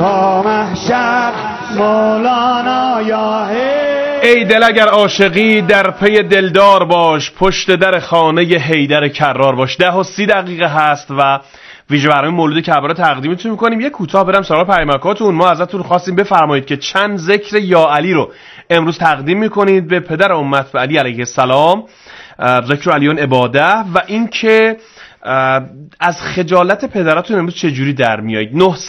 تا محشر مولانا یا ای دل اگر عاشقی در پی دلدار باش، پشت در خانه حیدر کرار باش. 10:30 هست و ویژه برنامه مولود کبرا تقدیمتون میکنیم. یه کوتاه برم سراغ پیامکاتون. ما ازتون خواستیم بفرمایید که چند ذکر یا علی رو امروز تقدیم میکنید به پدر امت، به علی علیه السلام، ذکر علیون عباده، و اینکه از خجالت پدراتون امروز چجوری در میایید.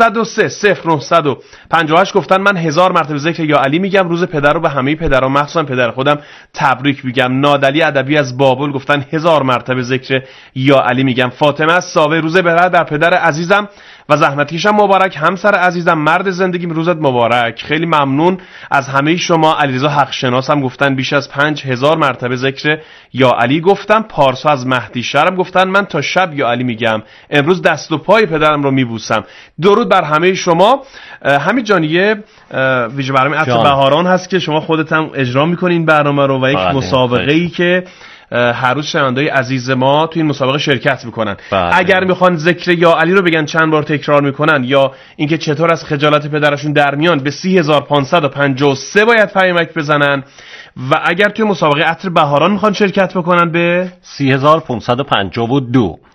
903-0958 گفتن من 1000 مرتبه ذکر یا علی میگم، روز پدر رو به همه پدرها مخصوصا پدر خودم تبریک میگم. نادلی ادبی از بابل گفتن 1000 مرتبه ذکر یا علی میگم. فاطمه از ساوه روز بر پدر عزیزم و زحمتکشم مبارک، همسر عزیزم، مرد زندگیم، روزت مبارک. خیلی ممنون از همه شما. علیرضا حق شناس هم گفتن بیش از 5000 مرتبه ذکر یا علی گفتم. پارسا از مهدی شهرم گفتن من تا شب یا علی میگم، امروز دست و پای پدرم رو میبوسم. درود بر همه شما. همین جانیه ویژه برنامه عطر بهاران هست که شما خودت هم اجرا میکنین برنامه رو و یک مسابقه‌ای که هر روز شنونده‌های عزیز ما توی این مسابقه شرکت میکنن. اگر میخوان ذکر یا علی رو بگن چند بار تکرار میکنن یا اینکه چطور از خجالت پدرشون در میان، به 30553 باید پیامک بزنن. و اگر توی مسابقه عطر بهاران میخوان شرکت بکنن به 3552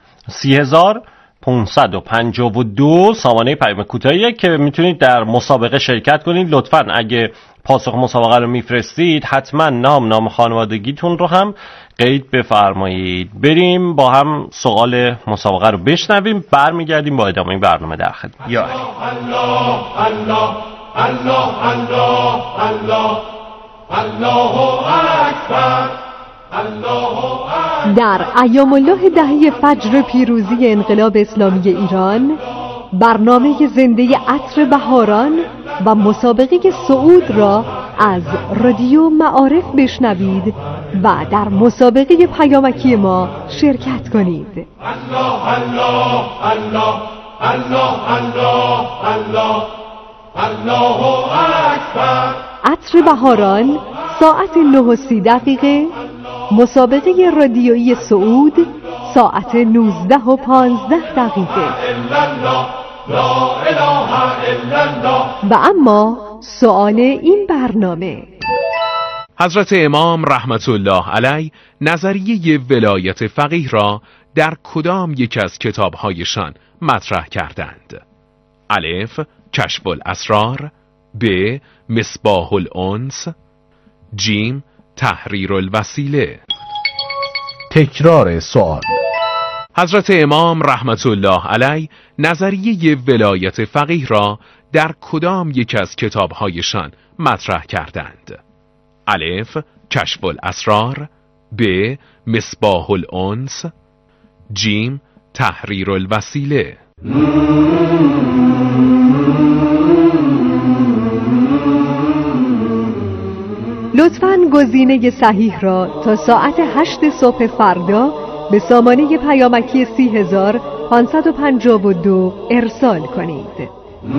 3552 سامانه پیام کوتاهیه که میتونید در مسابقه شرکت کنید. لطفاً اگه پاسخ مسابقه رو میفرستید حتما نام خانوادگیتون رو هم قید بفرمایید. بریم با هم سوال مسابقه رو بشنویم، برمیگردیم با ادامه برنامه در خدمت. یا الله الله الله الله الله الله اکبر. در ایام الله دهه فجر پیروزی انقلاب اسلامی ایران، برنامه زنده عطر بهاران و مسابقه صعود را از رادیو معارف بشنوید و در مسابقه پیامکی ما شرکت کنید. الله الله الله الله الله الله الله اکبر. عطر بهاران ساعت 9:30، مسابقه رادیویی صعود ساعت 19:15. و اما سوال این برنامه: حضرت امام رحمت الله علیه نظریه ولایت فقیه را در کدام یک از کتابهایشان مطرح کردند؟ الف کشف الاسرار، ب مصباح الانس، جیم تحریر الوسیله. تکرار سوال: حضرت امام رحمت الله علیه نظریه ولایت فقیه را در کدام یک از کتابهایشان مطرح کردند؟ الف کشف الاسرار، ب مصباح الانس، جیم تحریر الوسیله. لطفاً گزینه صحیح را تا ساعت 8 صبح فردا به سامانه پیامکی 30552 ارسال کنید.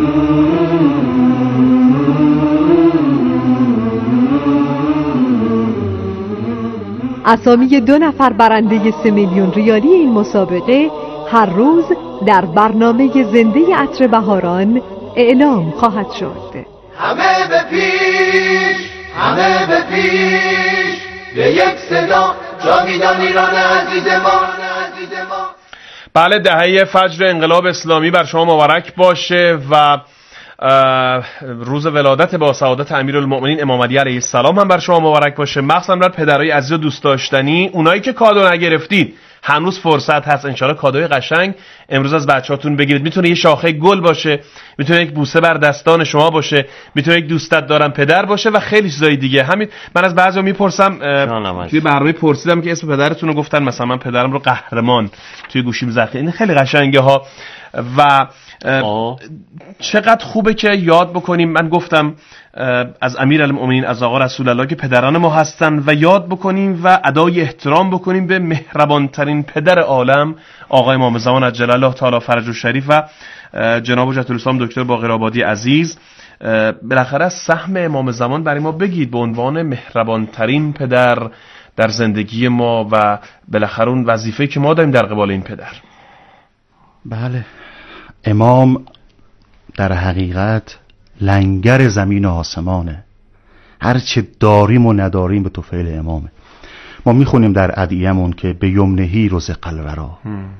اسامی 2 نفر برنده 3 میلیون ریالی این مسابقه هر روز در برنامه زنده عطر بهاران اعلام خواهد شد. همه به پیش، همه به پیش، به یک صدا جاویدان ایران عزیز ما. بله، دهه فجر انقلاب اسلامی بر شما مبارک باشه و روز ولادت با سعادت امیرالمؤمنین امام علی علیه السلام هم بر شما مبارک باشه. مخصوصا بر پدرای عزیز و دوست داشتنی، اونایی که کادو نگرفتید هنوز فرصت هست. انشالله کادوی قشنگ امروز از بچه‌هاتون بگیرید. میتونه یه شاخه گل باشه، میتونه یک بوسه بر دستان شما باشه، میتونه یک دوستت دارم پدر باشه و خیلی چیزای دیگه. همین من از بعضیا میپرسم، توی برنامه پرسیدم که اسم پدرتون رو گفتن، مثلا من پدرم رو قهرمان توی گوشیم ذخیره. این خیلی قشنگه ها و چقدر خوبه که یاد بکنیم. من گفتم از امیرالمؤمنین، از آقا رسول الله که پدران ما هستن و یاد بکنیم و ادای احترام بکنیم به مهربانترین پدر عالم آقا امام زمان عجل الله تعالی فرجه الشریف و جناب حجت الاسلام دکتر باقرآبادی عزیز. بالاخره از سهم امام زمان برای ما بگید به عنوان مهربانترین پدر در زندگی ما و بالاخره اون وظیفه‌ای که ما داریم در قبال این پدر. بله، امام در حقیقت لنگر زمین و آسمانه. هر چه داریم و نداریم به طفیل امامه. ما میخونیم در ادعیه‌مون که به یمنهی رزق الورا.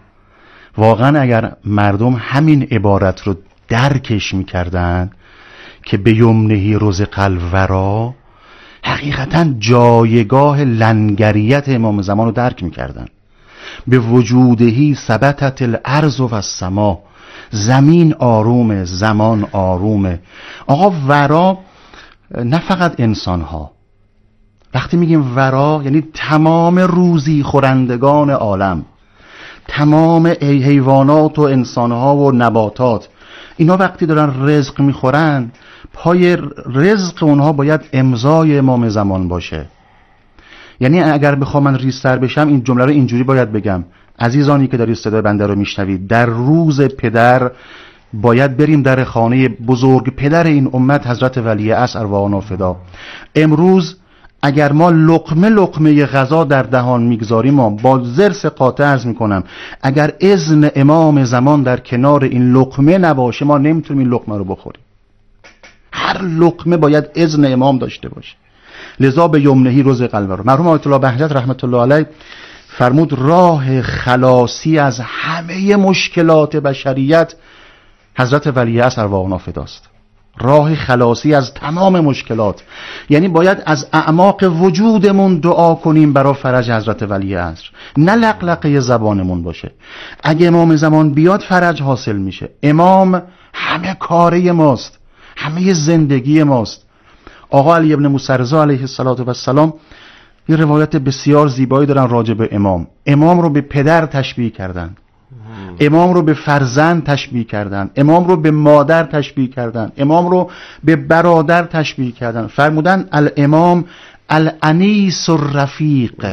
واقعا اگر مردم همین عبارت رو درکش میکردن که به یمنهی رزق الورا، حقیقتا جایگاه لنگریت امام زمان رو درک میکردن. به وجودهی ثبتت الارض و السما، زمین آرومه، زمان آرومه. آقا ورا نه فقط انسان ها، وقتی میگیم ورا یعنی تمام روزی خورندگان عالم، تمام حیوانات و انسان ها و نباتات، اینا وقتی دارن رزق میخورن، پای رزق اونها باید امضای امام زمان باشه. یعنی اگر بخوام من ریزتر بشم این جمله رو اینجوری باید بگم: عزیزانی که دارید صدای بنده رو میشنوید، در روز پدر باید بریم در خانه بزرگ پدر این امت حضرت ولی عصر ارواحنا فدا. امروز اگر ما لقمه لقمه غذا در دهان میگذاریم، ما با ضرس قاطع عرض میکنم اگر اذن امام زمان در کنار این لقمه نباشه، ما نمیتونیم این لقمه رو بخوریم. هر لقمه باید اذن امام داشته باشه. لذا به یمنهی رزق الورا. مرحوم آیت الله بهجت رحمت الله علیه فرمود راه خلاصی از همه مشکلات بشریت حضرت ولی عصر ارواحنا فداست. راه خلاصی از تمام مشکلات، یعنی باید از اعماق وجودمون دعا کنیم برای فرج حضرت ولی عصر، نه لقلقه زبانمون باشه. اگه امام زمان بیاد فرج حاصل میشه. امام همه کاره ماست، همه زندگی ماست. آقا علی ابن موسی رضا علیه السلام یه روایت بسیار زیبایی دارن راجع به امام. امام رو به پدر تشبیه کردن، امام رو به فرزند تشبیه کردن، امام رو به مادر تشبیه کردن، امام رو به برادر تشبیه کردن. فرمودن الامام الانیس الرفیق.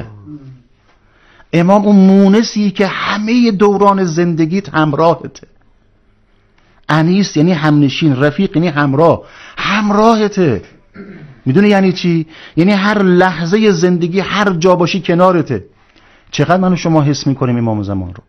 امام اون مونسی که همه دوران زندگیت همراهته. انیس یعنی همنشین، رفیق یعنی همراه، همراهته. میدونی یعنی چی؟ یعنی هر لحظه زندگی هر جا باشی کنارته. چقدر من و شما حس میکنیم امام زمان رو،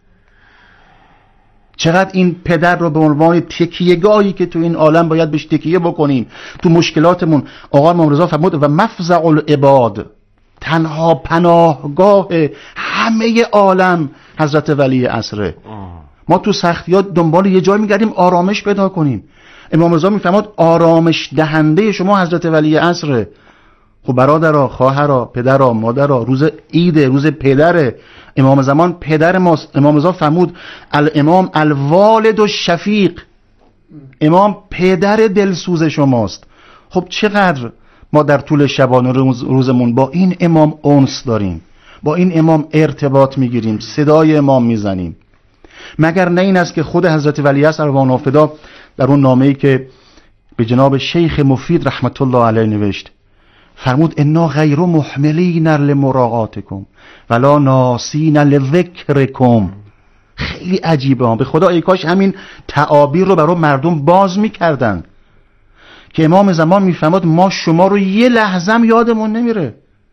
چقدر این پدر رو به عنوان تکیهگاهی که تو این عالم باید بهش تکیه بکنیم تو مشکلاتمون. آقا امام رضا فرمود و مفزع العباد، تنها پناهگاه همه عالم حضرت ولی عصره. ما تو سختیات دنبال یه جای میگردیم آرامش پیدا کنیم. امام رضا میفرماد آرامش دهنده شما حضرت ولی عصره. خب برادرها، خواهرها، پدرها، مادرها، روز عید، روز پدره. امام زمان پدر ماست. امام رضا فرمود الامام الوالد الشفیق، امام پدر دلسوز شماست. خب چقدر ما در طول شبانه روزمون با این امام انس داریم، با این امام ارتباط میگیریم، صدای امام میزنیم. مگر نه این است که خود حضرت ولی عصر ارواحنا فدا در اون نامه‌ای که به جناب شیخ مفید رحمت الله علیه نوشت فرمود انا غیر محملین لمراعاتکم ولا ناسین لذکرکم. خیلی عجیبه. به خدا ای کاش همین تعابیر رو برای مردم باز میکردن که امام زمان میفرماد ما شما رو یه لحظه هم یادمون نمیره،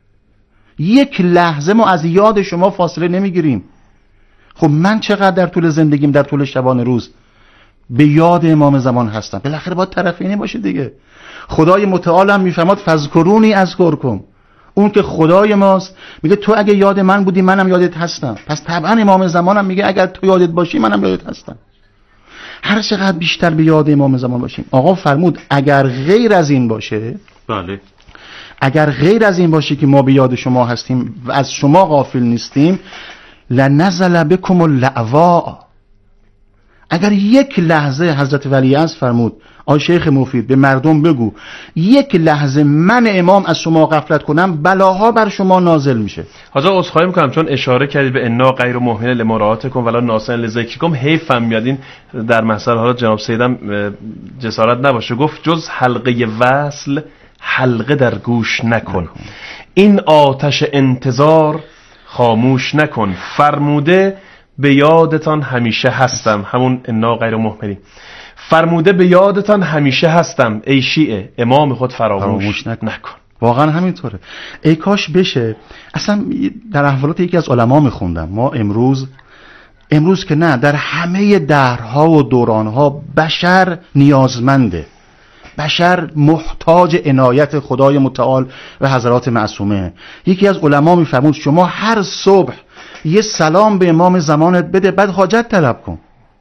یک لحظه ما از یاد شما فاصله نمیگیریم. خب من چقدر در طول زندگیم، در طول شبانه روز به یاد امام زمان هستم. بالاخره باید طرفینی باشه دیگه. خدای متعال هم میفرماد فذکرونی اذکرکم. اون که خدای ماست میگه تو اگه یاد من بودی منم یادت هستم. پس طبعا امام زمان هم میگه اگر تو یادت باشی منم یادت هستم. هر چقدر بیشتر به یاد امام زمان باشیم. آقا فرمود اگر غیر از این باشه، بله، اگر غیر از این باشه که ما به یاد شما هستیم و از شما غافل نیستیم، لنزل بكم اللعواء. اگر یک لحظه حضرت ولی عصر فرمود آی شیخ مفید به مردم بگو یک لحظه من امام از شما غفلت کنم، بلاها بر شما نازل میشه. حاجی عذرخواهی میکنم چون اشاره کردید به انا غیر محمل لمراعاتکم ولا ناسین لذکرکم، حیفم میاد این در مسئله حالا جناب سیدم جسارت نباشه گفت جز حلقه وصل حلقه در گوش نکن، این آتش انتظار خاموش نکن، فرموده به یادتان همیشه هستم. همون انا غیر محملین فرموده به یادتان همیشه هستم ای شیعه امام خود فراموش نکن. واقعا همینطوره. ای کاش بشه. اصلا در احوالات یکی از علما میخوندم ما امروز امروز که نه، در همه دهرها و دورانها بشر نیازمنده، بشر محتاج عنایت خدای متعال و حضرات معصومه. یکی از علما میفرمود شما هر صبح یه سلام به امام زمانت بده، بعد حاجت طلب کن.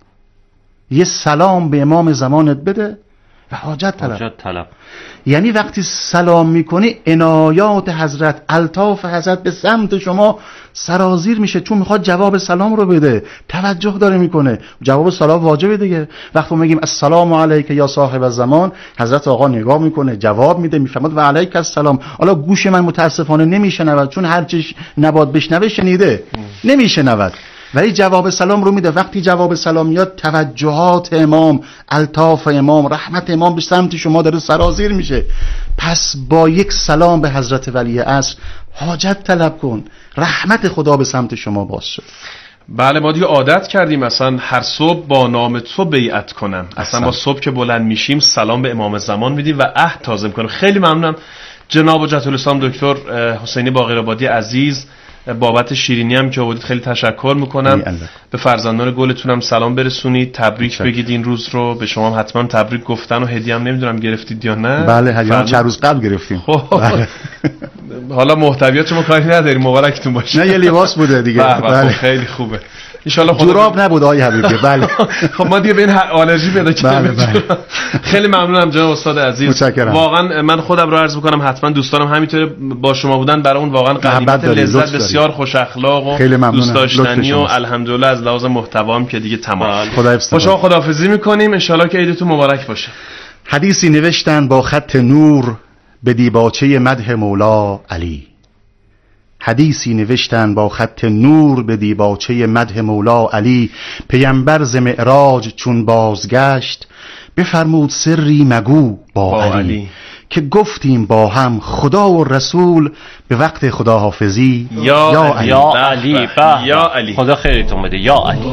یه سلام به امام زمانت بده و حاجت طلب. یعنی وقتی سلام میکنی عنایات حضرت، الطاف حضرت به سمت شما سرازیر میشه، چون میخواد جواب سلام رو بده، توجه داره میکنه. جواب سلام واجبه دیگه. وقتی میگیم السلام علیک یا صاحب الزمان، حضرت آقا نگاه میکنه، جواب میده، میفهمد و علیک السلام. حالا گوش من متاسفانه نمیشنود، چون هر چیش نباد بشنوه شنیده، نمیشنود، ولی جواب سلام رو میده. وقتی جواب سلام میاد، توجهات امام، الطاف امام، رحمت امام به سمت شما داره سرازیر میشه. پس با یک سلام به حضرت ولی عصر حاجت طلب کن، رحمت خدا به سمت شما باشه. بله، ما دیگه عادت کردیم مثلا هر صبح با نام تو بیعت کنم، اصلا با صبح که بلند میشیم سلام به امام زمان میدیم و عهد تازه میکنیم. خیلی ممنونم جناب حجت الاسلام دکتر حسینی باقرآبادی عزیز بابت شیرینی هم که آوردید، خیلی تشکر میکنم. به فرزندان گلتونم سلام برسونید، تبریک بگید این روز رو. به شما هم حتما تبریک گفتن و هدیه هم نمیدونم گرفتید یا نه. بله، هدیه چند روز قبل گرفتیم. بله. حالا محتویات شما کاری نداریم، مبارکتون باشه. نه، یه لباس بوده دیگه. بله خیلی خوبه. ان شاء الله جوراب نبود آقای حبیبی. بله. خب ما دیگه به این آلرژی پیدا کردیم. خیلی ممنونم جناب استاد عزیز. متشکرم. واقعا من خودم رو عرض می‌کنم، حتما دوستانم همینطوره با شما بودن برای اون واقعا غنیمت، لذت، بسیار خوش اخلاق و دوست داشتنی و الحمدلله از لحاظ محتوا هم که دیگه تمام. با شما خداحافظی می‌کنیم، ان شاء الله که عیدتون مبارک باشه. حدیثی نوشتن با خط نور به دیباچه مدح مولا علی. حدیثی نوشتن با خط نور به دیباچه مدح مولا علی. پیامبر ز معراج چون بازگشت، بفرمود سری مگو با علی. که گفتیم با هم خدا و رسول به وقت خداحافظی یا علی. یا علی. خدا خیرتون بده یا علی.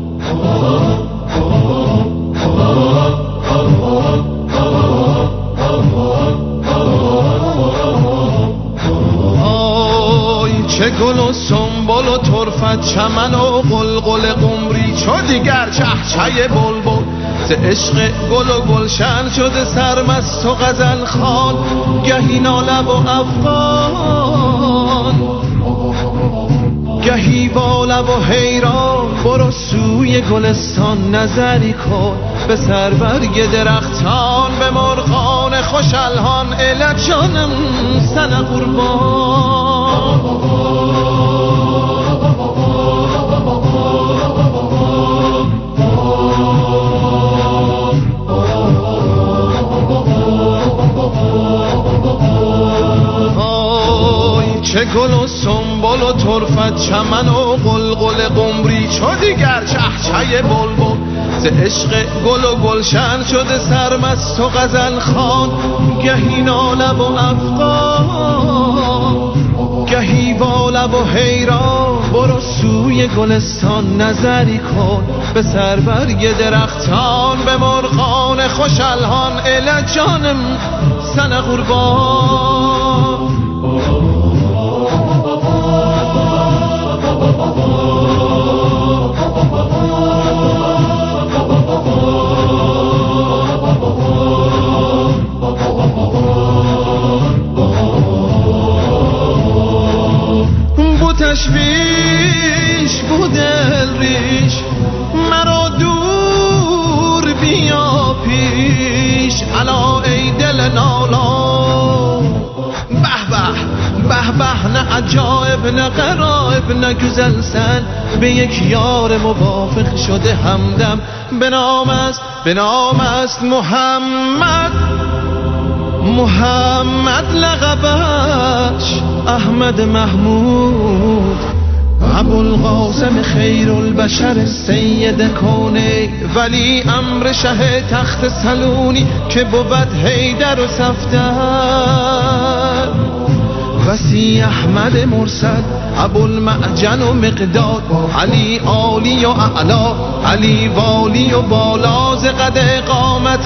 چه گل و سنبل و طرفت چمن و قلقل قمری، چو دیگر چهچه بلبل ز عشق گل و گلشن شده سرمست و غزل خوان. گهی نالب و افغان، گهی با لب و حیران. برو سوی گلستان نظری کن، به سربرگ درختان، به مرغان خوش الحان. اله جانم سن قربان. چه گل و سنبل و طرفت چمن و قلقل قمری، چو دیگر چهچه بلبل ز عشق گل و گلشن شده سرمست و غزل خوان. گهی نالب و افغان، گهی با لب و حیران. برو سوی گلستان نظری کن، به سربرگ درختان، به مرغان خوش الحان. اله جانم سن قربان. تشویش بود دل ریش، مرا دور بیا پیش. الا ای دل نالا، به به به به، نه عجایب نه غرایب نه گزلسن. به یک یار موافق شده همدم، به نام است محمد. محمد لقبش احمد محمود، ابوالقاسم خیر البشر سید کونه، ولی امر شه تخت سلونی که بود حیدر و صفدر. وسی احمد مرسل ابوالمعجن و مقداد، علی عالی و اعلا، علی والی و بالا، ز قد قامت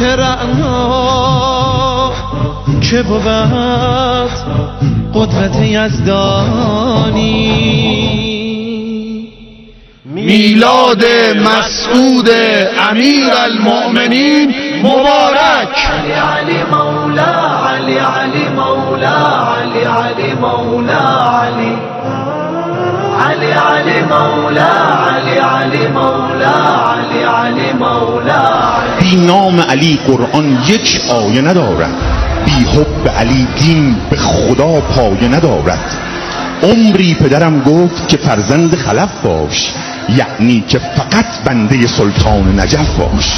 رعنا که بود قدرت یزدانی. میلاد مسعود امیر المؤمنین مبارک. علی علی مولا علی علی مولا علی علی مولا علی علی علی مولا علی علی مولا علی علی مولا. بی نام علی قرآن یک آیه ندارد، بی حب علی دین به خدا پایه ندارد. عمری پدرم گفت که فرزند خلف باش، یعنی که فقط بنده سلطان نجف باش.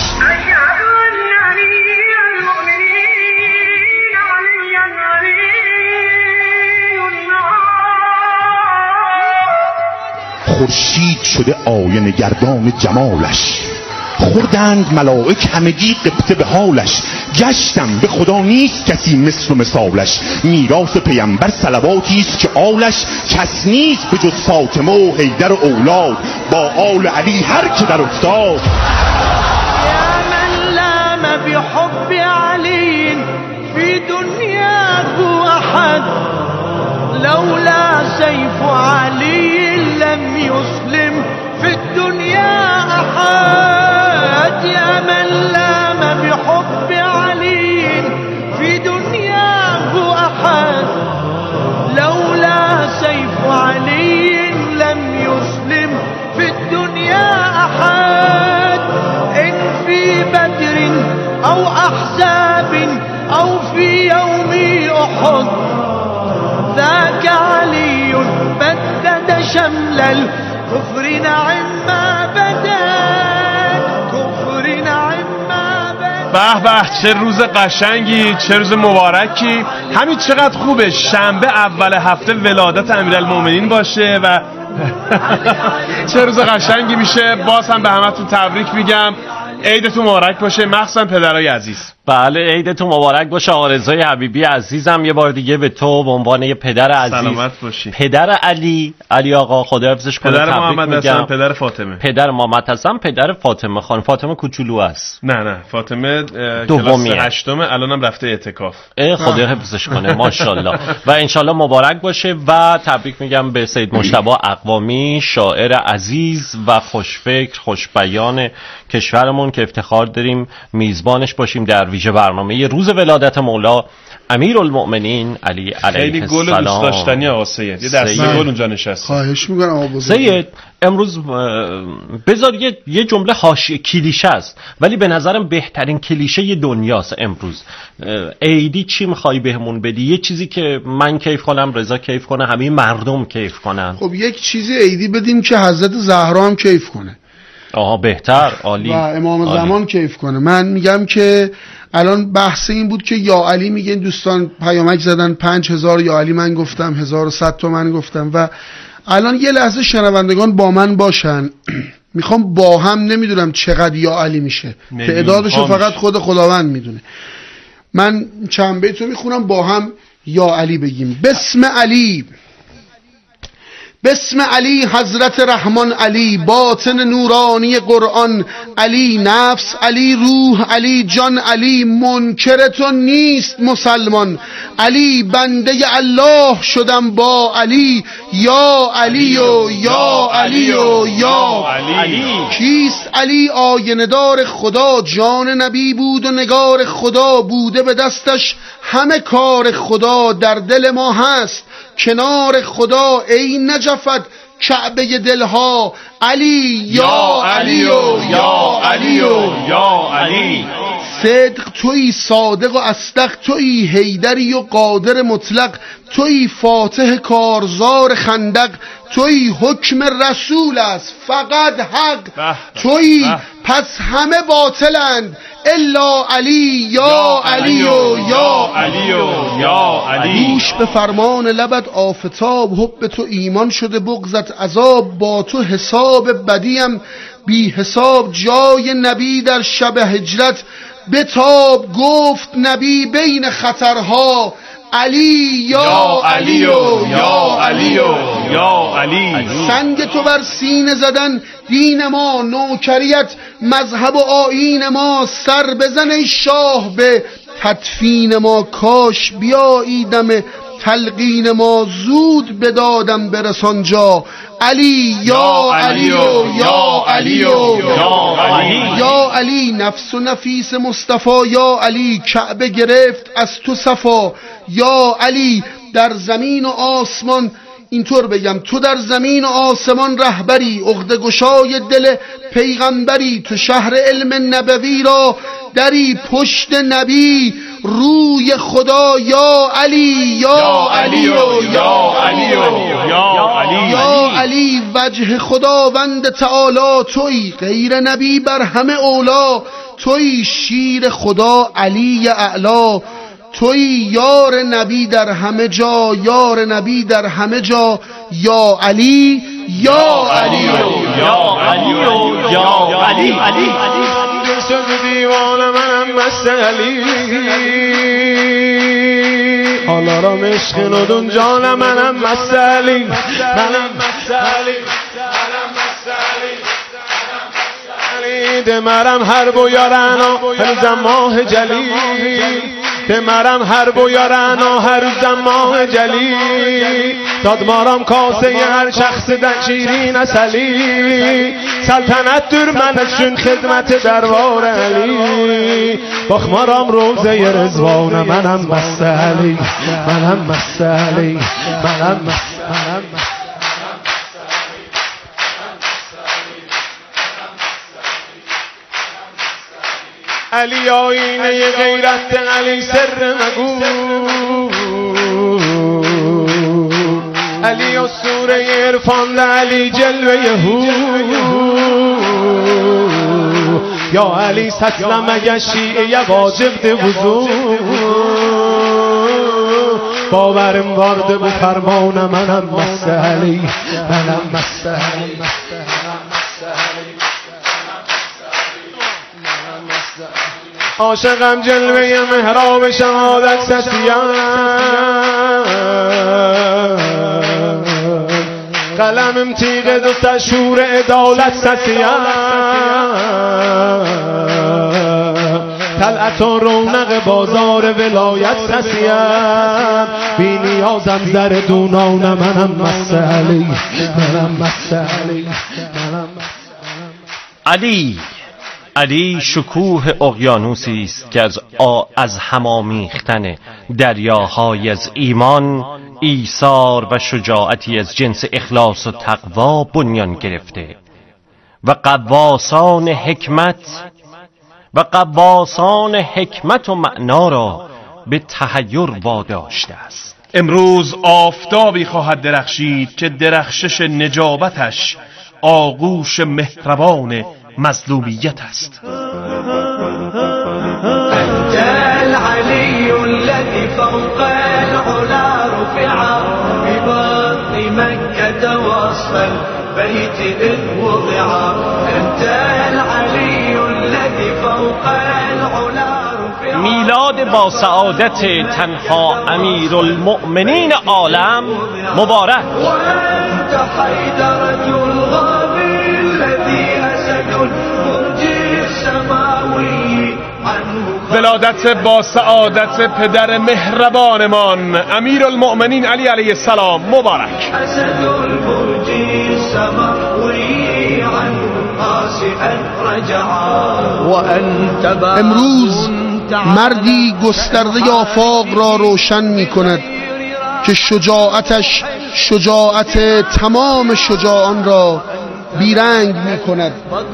خورشید شده آینه گردان جمالش، خوردند ملائک همگی قبطه به حالش. گشتم به خدا نیست کسی مثل و مثالش، میراث پیمبر صلواتی است که آلش. کس نیست به جز فاطمه و حیدر و اولاد، با آل علی هر که در افتاد. یا من لام بحب علی فی دنیاه احد، لولا سیف علی لم يسلم في الدنيا أحد. يا من لام بحب علي في دنياه أحد، لولا سيف علي لم يسلم في الدنيا أحد. إن في بدر أو أحزاب أو في يوم أحد، ذاك علي بدد شمل الكفر نعم ما بدد، كفر نعم ما بدد. به به، چه روز قشنگی، چه روز مبارکی. همین چقدر خوبه شنبه اول هفته ولادت امیرالمومنین باشه و چه روز قشنگی میشه. باز هم به همتون تبریک میگم، عیدتون مبارک باشه، مخصوصا پدرای عزیز. بله عیدتون مبارک باشه. آقا رضای حبیبی عزیزم یه بار دیگه به تو به عنوان یه پدر عزیز، سلامت باشی. پدر علی آقا خدا حفظش کنه، پدر محمد حسن، پدر فاطمه، پدر محمد حسن، پدر فاطمه خان. فاطمه کوچولو است. نه فاطمه دومیه، کلاس 8م، الانم رفته اعتکاف. خدا حفظش کنه ماشاءالله. و انشالله مبارک باشه و تبریک میگم به سید مجتبی اقوامی، شاعر عزیز و خوشفکر خوشبیان کشورمون که افتخار داریم میزبانش باشیم در ویژه برنامه روز ولادت مولا امیرالمؤمنین علی علیه السلام. خیلی گل دوست داشتنی آقا سید، یه دسته گل اونجا نشسته. خواهش می‌کنم آقا بزرگ. سید امروز بذار یه جمله حاشیه کلیشه است ولی به نظرم بهترین کلیشه دنیاست امروز. عیدی چی می‌خوای بهمون بدی؟ یه چیزی که من کیف کنم، رضا کیف کنه، همه مردم کیف کنن. خب یک چیزی عیدی بدیم که حضرت زهرا هم کیف کنه. آها بهتر، عالی. و امام زمان کیف کنه. من میگم که الان بحث این بود که یا علی، میگن دوستان پیامک زدن 5000 یا علی، من گفتم 1100 تا من گفتم. و الان یه لحظه شنوندگان با من باشن، میخوام با هم، نمیدونم چقدر یا علی میشه، تعدادشو فقط خود خداوند میدونه. من چند بیتو میخونم با هم یا علی بگیم. بسم علی، بسم علی حضرت رحمان علی، باطن نورانی قرآن علی، نفس علی، روح علی، جان علی، منکرتون نیست مسلمان علی، بنده الله شدم با علی، یا علی و یا علی و یا علی. کیست علی؟ آینه دار خدا، جان نبی بود و نگار خدا، بوده به دستش همه کار خدا، در دل ما هست کنار خدا، ای نجفت کعبه دلها علی، یا علی و یا علی و یا علی. صدق تویی، صادق و اصدق تویی، حیدری و قادر مطلق تویی، فاتح کارزار خندق تویی، حکم رسول است فقط حق تویی، پس همه باطلند الا علی، یا علی و یا علی و یا علی. گوش به فرمان لبت آفتاب، حب تو ایمان شده بغضت عذاب، با تو حساب بدیم بی حساب، جای نبی در شب هجرت بتاب، گفت نبی بین خطرها علی، یا علی و یا علی و یا علی. سنگ تو بر سینه زدن دین ما، نوکریت مذهب و آیین ما، سر بزن ای شاه به تدفین ما، کاش بیایی دم تلقین ما زود بدادم برسان جا. علی یا علی و یا علی و یا علی نفس و نفیس مصطفی، یا علی کعبه گرفت از تو صفا. یا علی در زمین و آسمان، اینطور بگم، تو در زمین و آسمان رهبری، عقده گشای دل پیغمبری. تو شهر علم نبوی را دری، پشت نبی روی خدا. یا علی یا علی و یا علی و یا علی وجه خداوند تعالی تویی، غیر نبی بر همه اولا. تویی شیر خدا علی اعلا، تویی یار نبی در همه جا، یار نبی در همه جا. یا علی یا علی یا علی یا علی. شد دیوانه منم مست علی، حالا را مشق ندون جان منم مست علی، منم مست علی، منم مست علی. دمرم هر بیارن و هر ماه جلی، دمرم هر بیارن و هر ماه جلی. داد مارم کاسه هر شخص در شیرین اصلی، سلطنت در منشون خدمت دربار علی. بخمارم روزه رضوان منم مست علی، منم مست علی، منم مست علی. علی آینه غیرت، علی سر مگو، علی اسطوره عرفان، علی جلوه هو. یا علی ستلم اگه شیعه واجب ده وضو، باورم وارده به فرمان منم مست علی، منم مست علی. عاشقم جلوه محراب شهادت سسیم، قلمم تیغ دوست شور عدالت سسیم. طلعت و رونق بازار ولایت سسیم، بی نیازم زر دونان منم مست علی، منم مست علی، منم علی. علی شکوه اقیانوسی است که از هم آمیختن دریاهای از ایمان، ایثار و شجاعتی از جنس اخلاص و تقوا بنیان گرفته و قواسان حکمت و معنا را به تحیر واداشته است. امروز آفتابی خواهد درخشید که درخشش نجابتش آغوش مهربان مظلومیت است. انت العلی الذي فوق العلا رفع ببطن مكة وصف البيت إذ وضع. انت العلی الذي فوق العلا رفع. میلاد با سعادت تنها امیرالمؤمنین عالم مبارک. وانت حیدرة الغابی الذي ولادت با سعادت پدر مهربانمان امیرالمؤمنین علی علیه السلام مبارک. امروز مردی گسترده آفاق را روشن می کند که شجاعتش شجاعت تمام شجاعان را بیرنگ می کند.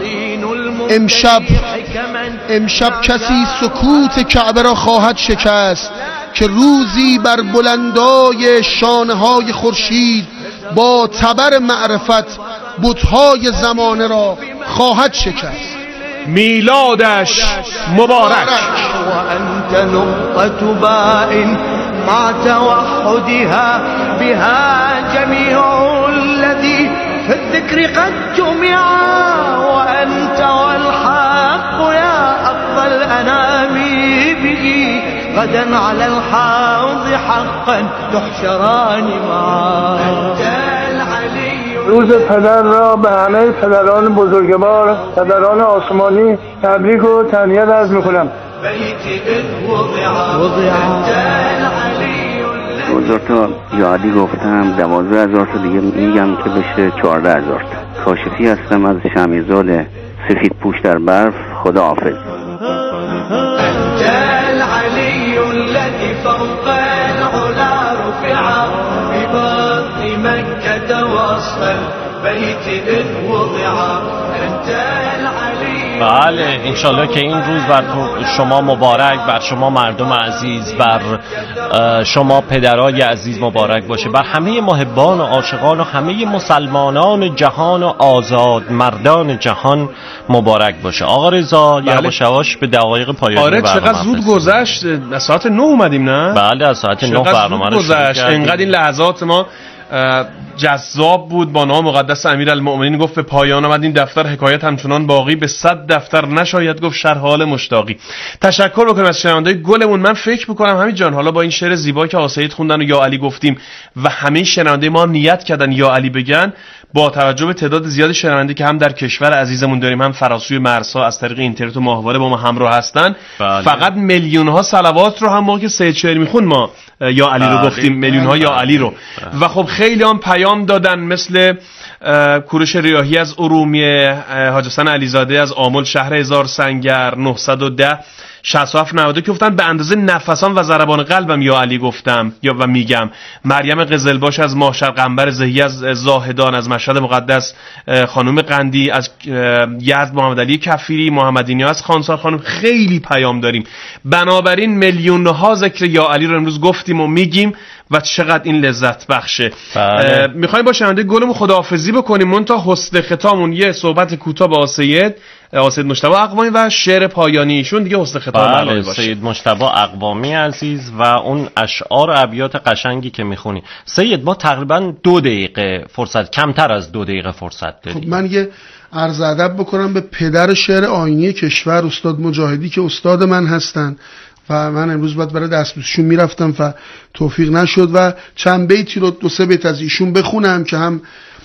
امشب کسی سکوت کعبه را خواهد شکست که روزی بر بلندای شانهای خورشید با تبر معرفت بتهای زمانه را خواهد شکست. میلادش مبارک. و انت نقطة باء مع توحدها بها جميع الذي في الذكر قد جمعا. وأنت والحق يا أفضل الأنام به غدا على الحوض حقا تحشران معا. أنت العلي. روز پدر را به همه پدران بزرگوار، پدران آسمانی تبریک و تهنیت عرض می‌کنم. بيت إذ وضع. أنت العلي. روز 12,000 تا یادی گفتم، 12,000 تا دیگه میگم که بشه 14,000 تا. کاشفی هستم از شمیرزاد سفید پوش در برف. خدا حافظ. العلي الذي فوق العلا رفع ببطن مكة وسط البيت إذ وضع أنت العلي. بله انشالله که این روز بر شما مبارک، بر شما مردم عزیز، بر شما پدرای عزیز مبارک باشه، بر همه محبان و عاشقان و همه مسلمانان جهان و آزاد مردان جهان مبارک باشه. آقا رضا یواش یواش به دقایق پایانی آره چقدر زود گذشت، از ساعت 9 اومدیم نه؟ بله از ساعت 9 برنامه رو شروع کردیم. اینقدر این لحظات ما جذاب بود. با نام مقدس امیرالمؤمنین گفت به پایان آمد این دفتر، حکایت همچنان باقی، به 100 دفتر نشاید گفت شرح حال مشتاقی. تشکر بکنم از شنوندگان گلمون. من فکر میکنم همین جان حالا با این شعر زیبا که آسید خوندن و یا علی گفتیم و همه شنونده ما نیت کردن یا علی بگن، با توجه به تعداد زیاد شنونده که هم در کشور عزیزمون داریم هم فراسوی مرزها از طریق اینترنت و ماهواره با ما همراه هستن، فقط میلیون ها صلوات رو هم موقع که سید شعر میخوند ما یا علی رو گفتیم، میلیون ها یا علی رو. و خب خیلی هم پیام دادن، مثل کوروش ریاحی از ارومیه، حاج حسن علیزاده از آمل شهر هزار سنگر 910 6790 که گفتن به اندازه نفسان و ضربان قلبم یا علی گفتم یا و میگم. مریم قزلباش از ماهشر قنبر زهی از زاهدان، از مشهد مقدس خانم قندی، از یزد محمد علی کفیری، محمدینی از خانسار خانم. خیلی پیام داریم، بنابراین میلیون ها ذکر یا علی رو امروز گفتیم و میگیم و چقدر این لذت بخشه. میخوایم با شنونده گلمون خداحافظی بکنیم، منتها حسن ختامون یه صحبت کوتاه با سید مجتبی اقوامی و شعر پایانی ایشون دیگه حسن ختام بله باشه. سید مجتبی اقوامی عزیز و اون اشعار و ابیات قشنگی که میخونی. سید ما تقریبا 2 دقیقه فرصت، کمتر از 2 دقیقه فرصت داریم. خب من یه عرض ادب بکنم به پدر شعر آیینی کشور استاد مجاهدی که استاد من هستن و من امروز باید برای دستبوسشون میرفتم و توفیق نشد و چند بیتی رو 2-3 بیت از ایشون بخونم که هم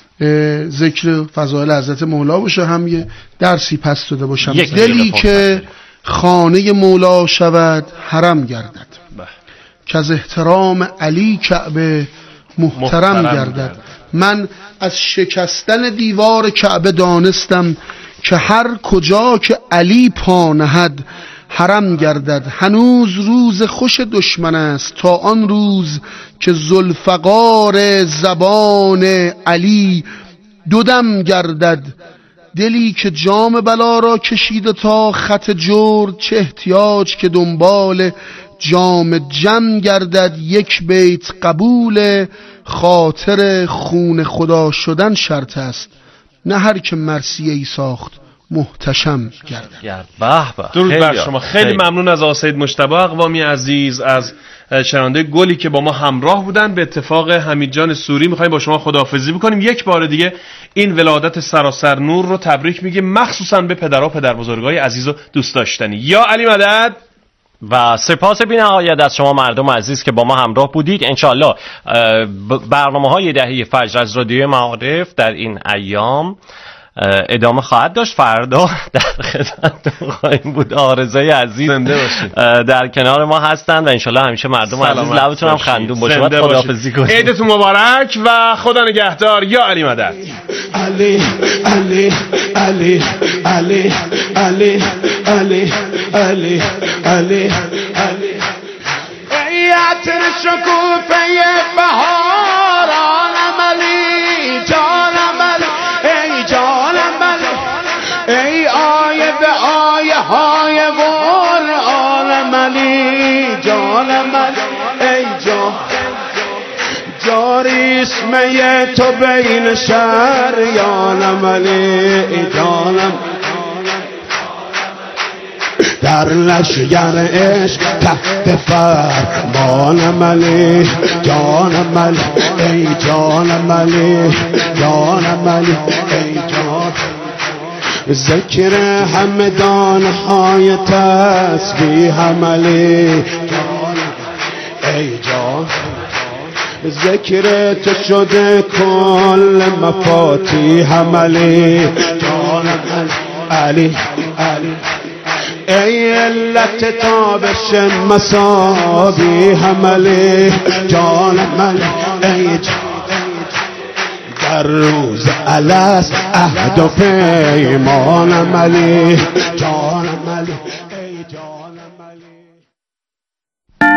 ذکر فضائل حضرت مولا باشه هم یه درسی پس داده باشم. دلی که خانه مولا شود حرم گردد، که از احترام علی کعبه محترم گردد. من از شکستن دیوار کعبه دانستم که هر کجا که علی پا نهد حرم گردد. هنوز روز خوش دشمن است تا آن روز که ذوالفقار زبان علی دودم گردد. دلی که جام بلا را کشید تا خط جرد، چه احتیاج که دنبال جام جم گردد. یک بیت قبول خاطر خون خدا شدن شرط است، نه هر که مرثیه ای ساخت محتشم گردد. درود بر شما. خیلی ممنون از آسید مجتبی اقوامی عزیز، از شنونده گلی که با ما همراه بودن. به اتفاق حمید جان سوری میخوایم با شما خداحافظی بکنیم. یک بار دیگه این ولادت سراسر نور رو تبریک میگیم، مخصوصا به پدرها پدر بزرگای عزیز و دوست داشتنی. یا علی مدد. و سپاس بی‌نهایت از شما مردم عزیز که با ما همراه بودید. انشالله برنامه‌های دهه فجر از رادیو معارف در این ایام ادامه خواهد داشت. فردا در خدمتتون خواهیم بود. آرزوی عزیز در کنار ما هستن و انشالله همیشه مردم عزیز لبتون هم خندون باشه. باید خداحافظی کنید. عیدتون مبارک و خدا نگهدار. یا علی مدد. علی علی علی علی علی علی علی علی علی ای عطر شکوفه بهاران علی جانم علی ای جانم علی ای آیه به آیه های قرآن علی جانم علی ای جان جاری اسمه تو بین شریانم علی جانم در لشگر عشق تحت فرمانم علی جانم علی ای جانم علی جانم علی ای جان ذکر همدان های تسبیحم علی ای جان ذکر تو شده کل مفاتیحم علی جانم علی علی ای علت تابش مسابی هملی جانم علی ای در روز الست عهد و پیمانم علی جانم علی